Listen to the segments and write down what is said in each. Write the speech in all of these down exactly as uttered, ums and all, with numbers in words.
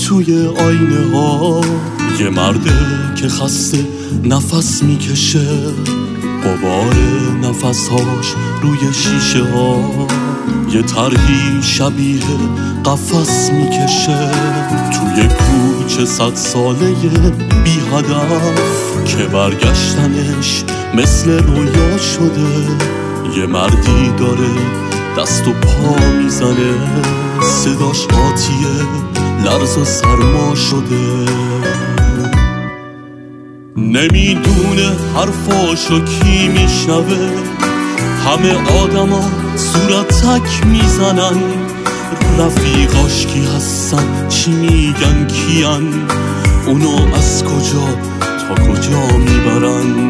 توی آینه ها. یه مرده که خسته نفس میکشه، غبار نفسهاش روی شیشه ها. یه طرحی شبیه قفس میکشه توی کوچه صد ساله بی هدف که برگشتنش مثل رویا شده. یه مردی داره دست و پا میزنه، صداش قاطیه، لرز و سرما شده. نمیدونه حرفاشو کی میشنوه، همه آدما صورتک میزنن. رفیقاش کی هستن، چی میگن، کیان، اونو از کجا تا کجا میبرن.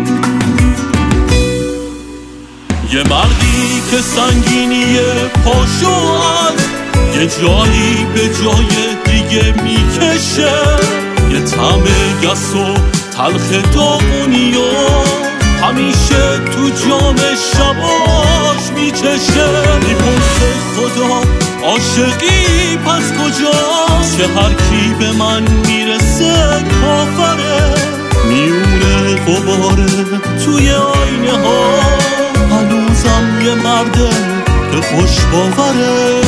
یه مردی که سنگینی پاشو از یه جایی به جای دیگه میکشه. یه طعم گس و تلخ داغونی و همیشه تو جام شباش میچشه. میپرسه خدا عاشقی پس کجاست، که هر کی به من میرسه کافره. میونه غباره توی آینه ها، هنوزم یه مرده که خوش باوره.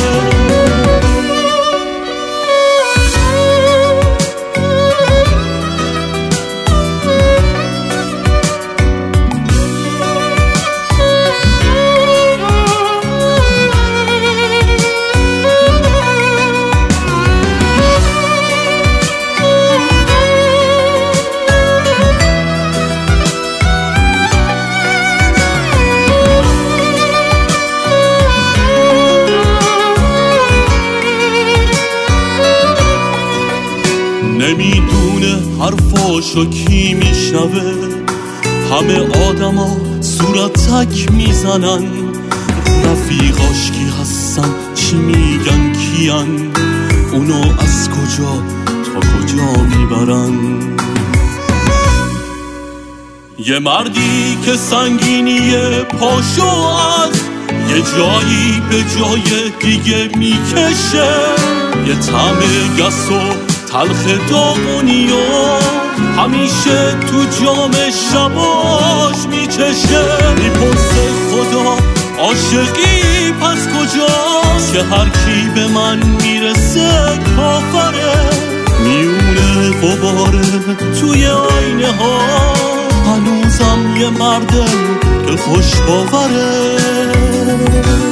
نمیدونه حرفاشو کی میشنوه، همه آدما صورتک میزنن. رفیقاش کی هستن، چی میگن، کیان، اونو از کجا تا کجا میبرن. یه مردی که سنگینی پاشو از یه جایی به جای دیگه میکشه. یه طعم گس و تلخ داغونی و همیشه تو جام شباش میچشه. میپرسه خدا عاشقی پس کجاست، که هر کی به من میرسه کافره. میونه غباره توی آینه ها، هنوزم یه مرده که خوش باوره.